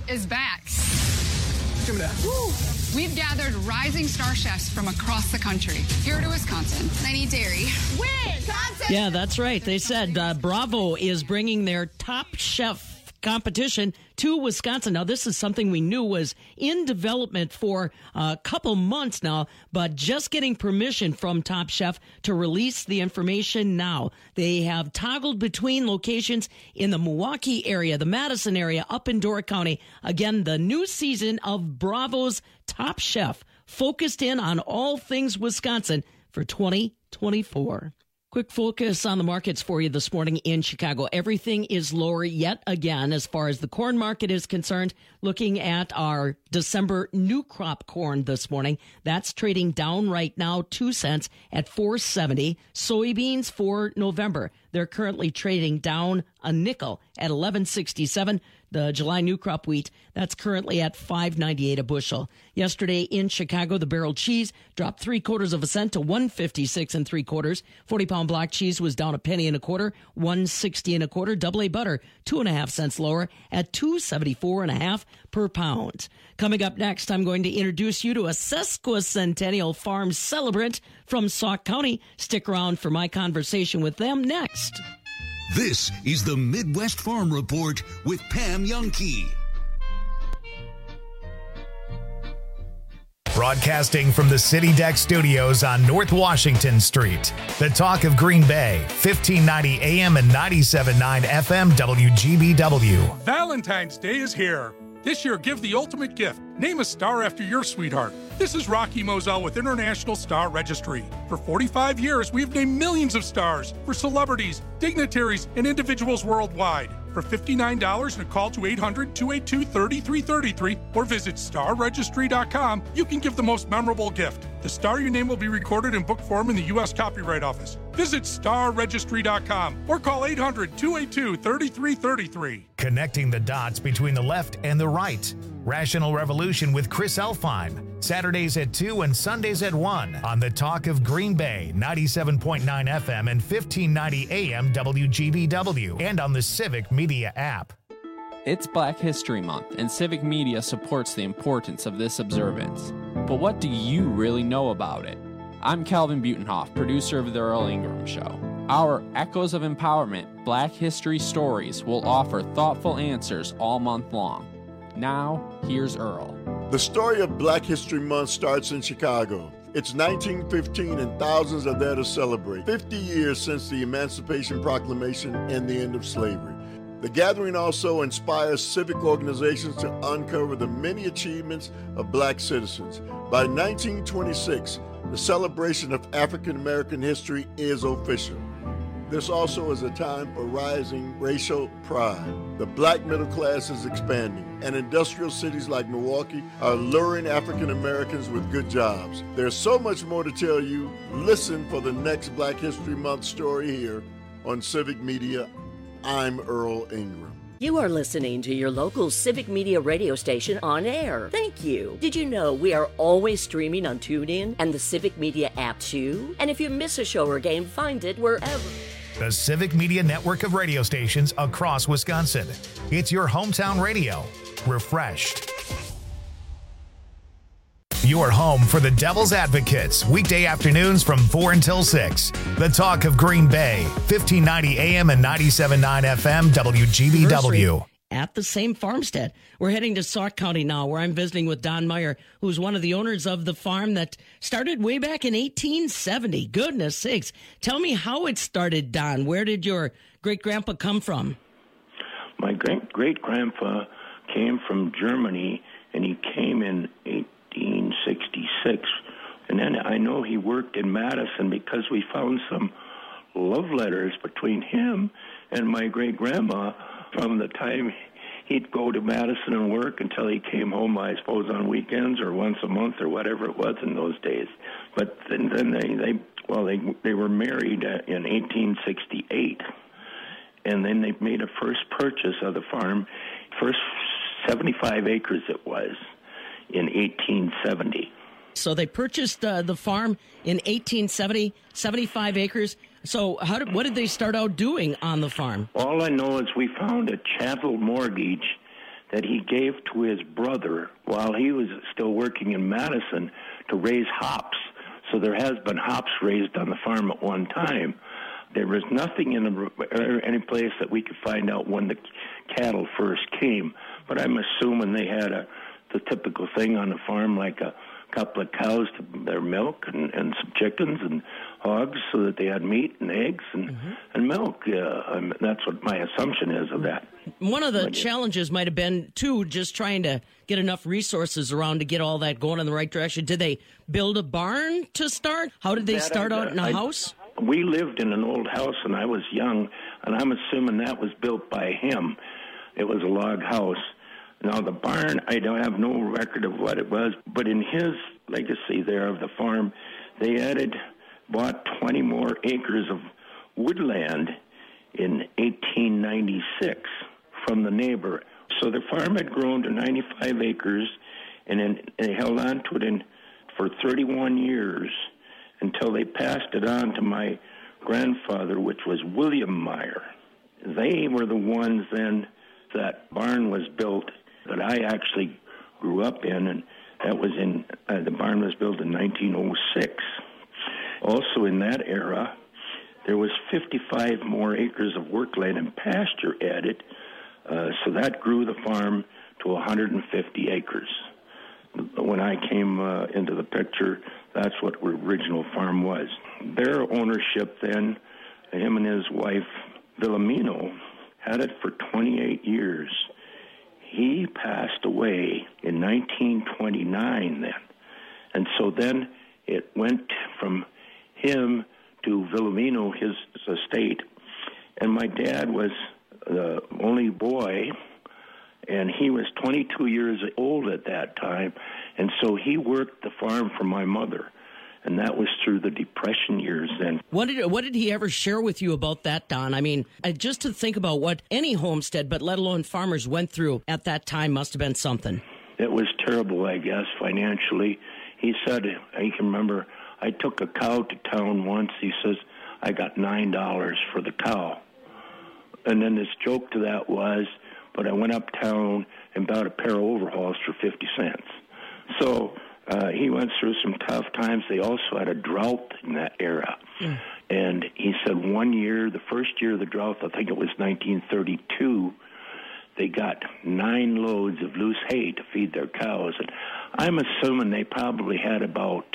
is back. Woo. We've gathered rising star chefs from across the country here to Wisconsin. I need dairy. Wisconsin! Yeah, that's right. They said Bravo is bringing their Top Chef competition to Wisconsin. Now, this is something we knew was in development for a couple months now, but just getting permission from Top Chef to release the information now. They have toggled between locations in the Milwaukee area, the Madison area, up in Door County. Again, the new season of Bravo's Top Chef focused in on all things Wisconsin for 2024. Quick focus on the markets for you this morning in Chicago. Everything is lower yet again as far as the corn market is concerned. Looking at our December new crop corn this morning, that's trading down right now 2 cents at $4.70. Soybeans for November, they're currently trading down a nickel at $11.67. The July new crop wheat, that's currently at $5.98 a bushel. Yesterday in Chicago, the barrel cheese dropped 3/4 cents to $1.56 3/4. 40-pound block cheese was down a penny and a quarter, $1.60 1/4. Double A butter 2.5 cents lower at $2.74 1/2 per pound. Coming up next, I'm going to introduce you to a sesquicentennial farm celebrant from Sauk County. Stick around for my conversation with them next. This is the Midwest Farm Report with Pam Youngkey. Broadcasting from the City Deck Studios on North Washington Street. The Talk of Green Bay, 1590 AM and 97.9 FM WGBW. Valentine's Day is here. This year, give the ultimate gift. Name a star after your sweetheart. This is Rocky Moselle with International Star Registry. For 45 years, we've named millions of stars for celebrities, dignitaries, and individuals worldwide. For $59 and a call to 800-282-3333 or visit starregistry.com, you can give the most memorable gift. The star you name will be recorded in book form in the U.S. Copyright Office. Visit starregistry.com or call 800-282-3333. Connecting the dots between the left and the right. Rational Revolution with Chris Elfheim. Saturdays at 2 and Sundays at 1 on the Talk of Green Bay, 97.9 FM and 1590 AM WGBW, and on the Civic Media app. It's Black History Month, and Civic Media supports the importance of this observance. But what do you really know about it? I'm Calvin Butenhoff, producer of The Earl Ingram Show. Our Echoes of Empowerment Black History Stories will offer thoughtful answers all month long. Now, here's Earl. The story of Black History Month starts in Chicago. It's 1915 and thousands are there to celebrate 50 years since the Emancipation Proclamation and the end of slavery. The gathering also inspires civic organizations to uncover the many achievements of black citizens. By 1926, the celebration of African American history is official. This also is a time for rising racial pride. The black middle class is expanding, and industrial cities like Milwaukee are luring African Americans with good jobs. There's so much more to tell you. Listen for the next Black History Month story here on Civic Media. I'm Earl Ingram. You are listening to your local Civic Media radio station on air. Thank you. Did you know we are always streaming on TuneIn and the Civic Media app too? And if you miss a show or game, find it wherever. The Civic Media network of radio stations across Wisconsin. It's your hometown radio. Refreshed. Your home for the Devil's Advocates, weekday afternoons from 4 until 6. The Talk of Green Bay, 1590 AM and 97.9 FM WGBW. At the same farmstead. We're heading to Sauk County now, where I'm visiting with Don Meyer, who's one of the owners of the farm that started way back in 1870. Goodness sakes. Tell me how it started, Don. Where did your great-grandpa come from? My great-grandpa came from Germany, and he came in 1866. And then I know he worked in Madison because we found some love letters between him and my great-grandma from the time he'd go to Madison and work until he came home, I suppose, on weekends or once a month or whatever it was in those days. But then they were married in 1868, and then they made a first purchase of the farm, first 75 acres it was, in 1870. So they purchased the farm in 1870, 75 acres. So what did they start out doing on the farm? All I know is we found a chattel mortgage that he gave to his brother while he was still working in Madison to raise hops. So there has been hops raised on the farm at one time. There was nothing in any place that we could find out when the cattle first came. But I'm assuming they had the typical thing on the farm, like a couple of cows to their milk and some chickens and hogs so that they had meat and eggs and milk. That's what my assumption is of that. One of the challenges might have been, too, just trying to get enough resources around to get all that going in the right direction. Did they build a barn to start? How did they start out in a house? We lived in an old house when I was young, and I'm assuming that was built by him. It was a log house. Now, the barn, I don't have no record of what it was, but in his legacy there of the farm, they bought 20 more acres of woodland in 1896 from the neighbor. So the farm had grown to 95 acres, and then they held on to it for 31 years until they passed it on to my grandfather, which was William Meyer. They were the ones then that barn was built that I actually grew up in, and that was the barn was built in 1906. Also in that era, there was 55 more acres of workland and pasture added, so that grew the farm to 150 acres. When I came into the picture, that's what the original farm was. Their ownership then, him and his wife, Villamino, had it for 28 years. He passed away in 1929 then. And so then it went from him to Villamino, his estate. And my dad was the only boy, and he was 22 years old at that time. And so he worked the farm for my mother. And that was through the Depression years then. What did he ever share with you about that, Don? I mean, just to think about what any homestead, but let alone farmers, went through at that time must have been something. It was terrible, I guess, financially. He said, I can remember, I took a cow to town once. He says, I got $9 for the cow. And then his joke to that was, but I went uptown and bought a pair of overalls for 50 cents. So he went through some tough times. They also had a drought in that era. Mm. And he said one year, the first year of the drought, I think it was 1932, they got 9 loads of loose hay to feed their cows. And I'm assuming they probably had about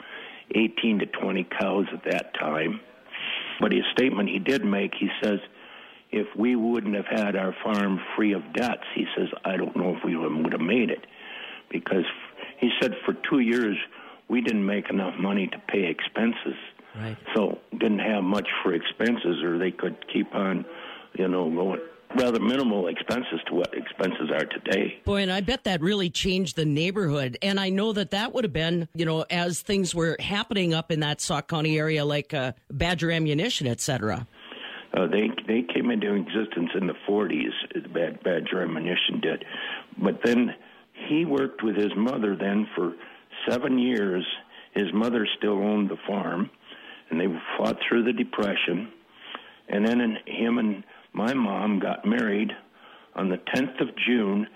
18 to 20 cows at that time. But his statement he did make, he says, if we wouldn't have had our farm free of debts, he says, I don't know if we would have made it. Because he said for 2 years, we didn't make enough money to pay expenses. Right. So didn't have much for expenses, or they could keep on, going rather minimal expenses to what expenses are today. Boy, and I bet that really changed the neighborhood. And I know that would have been, as things were happening up in that Sauk County area, like Badger Ammunition, et cetera. They came into existence in the 40s, Badger Ammunition did. But then he worked with his mother then for 7 years. His mother still owned the farm, and they fought through the Depression. And then him and my mom got married on the 10th of June,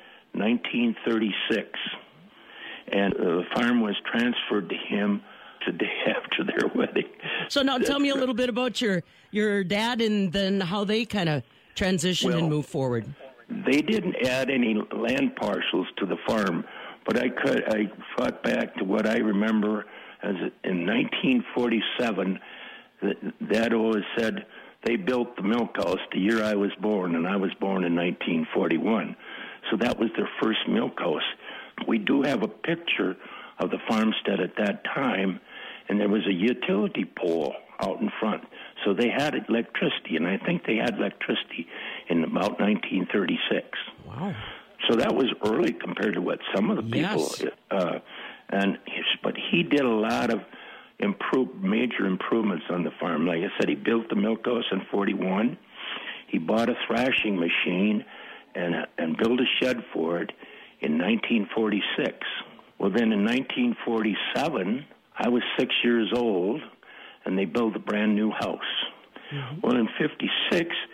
1936. And the farm was transferred to him the day after their wedding. So now tell me a little bit about your dad and then how they kind of transitioned and moved forward. They didn't add any land parcels to the farm, but I thought back to what I remember as in 1947, Dad always said they built the milk house the year I was born, and I was born in 1941. So that was their first milk house. We do have a picture of the farmstead at that time, and there was a utility pole out in front. So they had electricity, and I think they had electricity in about 1936. Wow. So that was early compared to what some of the people... Yes. But he did a lot of major improvements on the farm. Like I said, he built the milk house in 41. He bought a thrashing machine and built a shed for it in 1946. Well, then in 1947, I was 6 years old, and they built a brand new house. Mm-hmm. Well, in 56,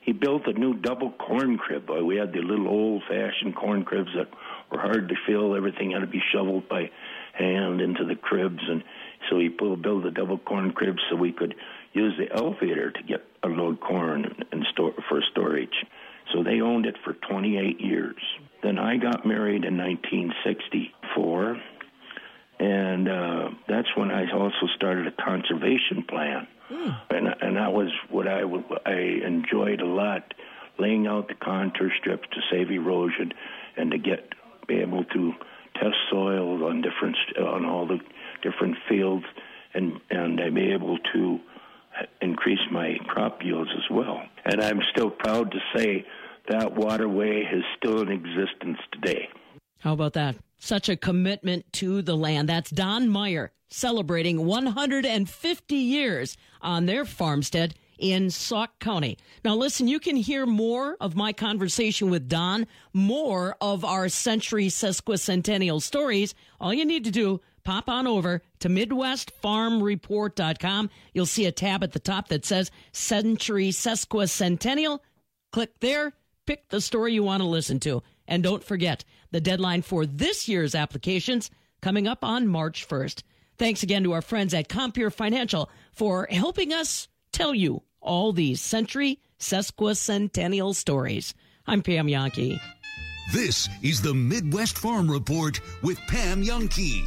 he built a new double corn crib. We had the little old-fashioned corn cribs that were hard to fill. Everything had to be shoveled by hand into the cribs, and so he built a double corn crib so we could use the elevator to get unload corn and store for storage. So they owned it for 28 years. Then I got married in 1964, and that's when I also started a conservation plan. And that was what I enjoyed a lot, laying out the contour strips to save erosion and to be able to test soils on all the different fields and be able to increase my crop yields as well. And I'm still proud to say that waterway is still in existence today. How about that? Such a commitment to the land. That's Don Meyer celebrating 150 years on their farmstead in Sauk County. Now, listen, you can hear more of my conversation with Don, more of our century sesquicentennial stories. All you need to do, pop on over to MidwestFarmReport.com. You'll see a tab at the top that says Century Sesquicentennial. Click there, pick the story you want to listen to. And don't forget, the deadline for this year's applications coming up on March 1st. Thanks again to our friends at Compeer Financial for helping us tell you all these century sesquicentennial stories. I'm Pam Jahnke. This is the Midwest Farm Report with Pam Jahnke.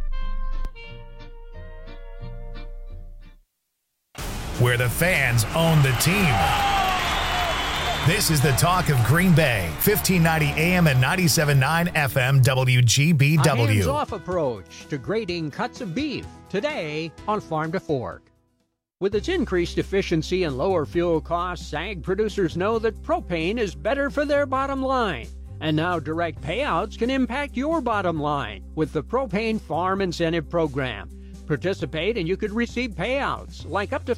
Where the fans own the team. This is the talk of Green Bay, 1590 AM and 97.9 FM WGBW. A hands-off approach to grading cuts of beef, today on Farm to Fork. With its increased efficiency and lower fuel costs, ag producers know that propane is better for their bottom line. And now direct payouts can impact your bottom line with the Propane Farm Incentive Program. Participate and you could receive payouts like up to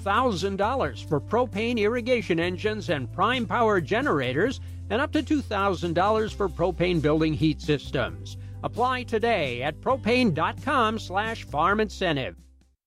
$5,000 for propane irrigation engines and prime power generators and up to $2,000 for propane building heat systems. Apply today at propane.com/farm incentive.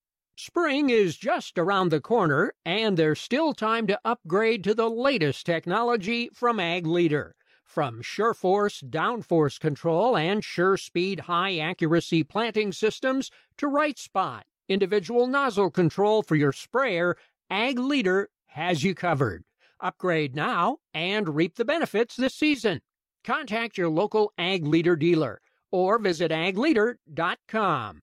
Spring is just around the corner and there's still time to upgrade to the latest technology from Ag Leader. From SureForce downforce control and SureSpeed high-accuracy planting systems to Right Spot, individual nozzle control for your sprayer, Ag Leader has you covered. Upgrade now and reap the benefits this season. Contact your local Ag Leader dealer or visit agleader.com.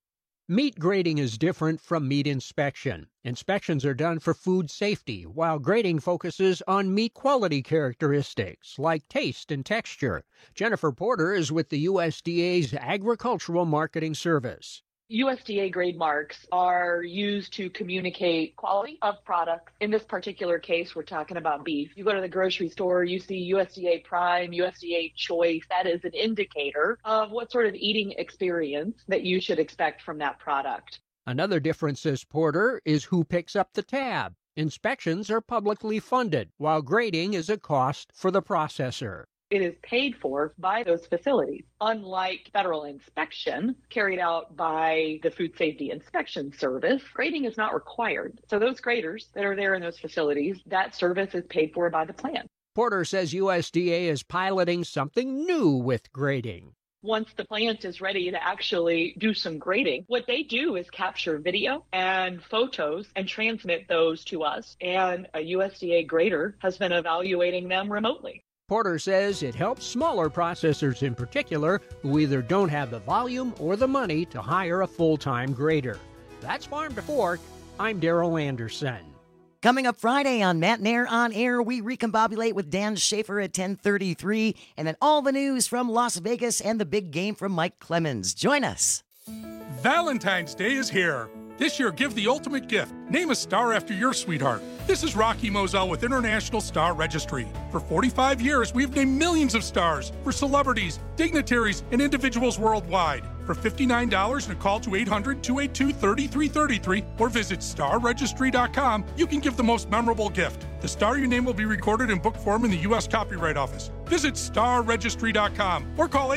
Meat grading is different from meat inspection. Inspections are done for food safety, while grading focuses on meat quality characteristics like taste and texture. Jennifer Porter is with the USDA's Agricultural Marketing Service. USDA grade marks are used to communicate quality of products. In this particular case, we're talking about beef. You go to the grocery store, you see USDA Prime, USDA Choice. That is an indicator of what sort of eating experience that you should expect from that product. Another difference, says Porter, is who picks up the tab. Inspections are publicly funded, while grading is a cost for the processor. It is paid for by those facilities. Unlike federal inspection carried out by the Food Safety Inspection Service, grading is not required. So those graders that are there in those facilities, that service is paid for by the plant. Porter says USDA is piloting something new with grading. Once the plant is ready to actually do some grading, what they do is capture video and photos and transmit those to us. And a USDA grader has been evaluating them remotely. Porter says it helps smaller processors in particular who either don't have the volume or the money to hire a full-time grader. That's Farm to Fork. I'm Daryl Anderson. Coming up Friday on Matt Nair On Air, we recombobulate with Dan Schaefer at 10:33, and then all the news from Las Vegas and the big game from Mike Clemens. Join us. Valentine's Day is here. This year, give the ultimate gift. Name a star after your sweetheart. This is Rocky Moselle with International Star Registry. For 45 years, we've named millions of stars for celebrities, dignitaries, and individuals worldwide. For $59 and a call to 800-282-3333 or visit starregistry.com, you can give the most memorable gift. The star you name will be recorded in book form in the U.S. Copyright Office. Visit starregistry.com or call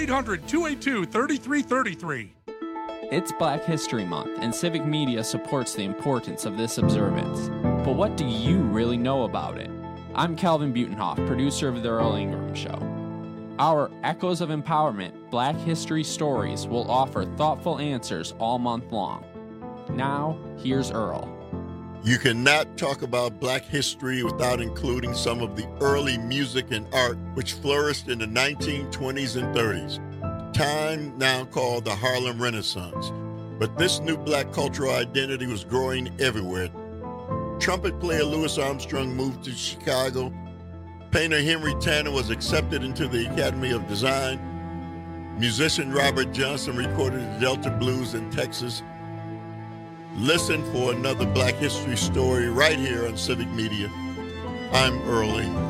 800-282-3333. It's Black History Month, and Civic Media supports the importance of this observance. But what do you really know about it? I'm Calvin Butenhoff, producer of The Earl Ingram Show. Our Echoes of Empowerment Black History Stories will offer thoughtful answers all month long. Now, here's Earl. You cannot talk about Black history without including some of the early music and art which flourished in the 1920s and 30s, time now called the Harlem Renaissance. But this new Black cultural identity was growing everywhere. Trumpet player Louis Armstrong moved to Chicago. Painter Henry Tanner was accepted into the Academy of Design. Musician Robert Johnson recorded the Delta Blues in Texas. Listen for another Black history story right here on Civic Media. I'm Earl Ingram.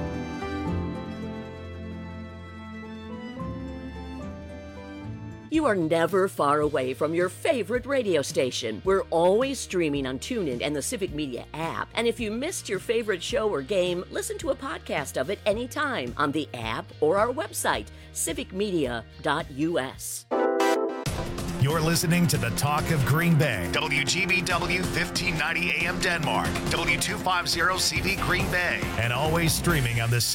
You are never far away from your favorite radio station. We're always streaming on TuneIn and the Civic Media app. And if you missed your favorite show or game, listen to a podcast of it anytime on the app or our website, civicmedia.us. You're listening to the Talk of Green Bay. WGBW 1590 AM Denmark. W250 CV Green Bay. And always streaming on the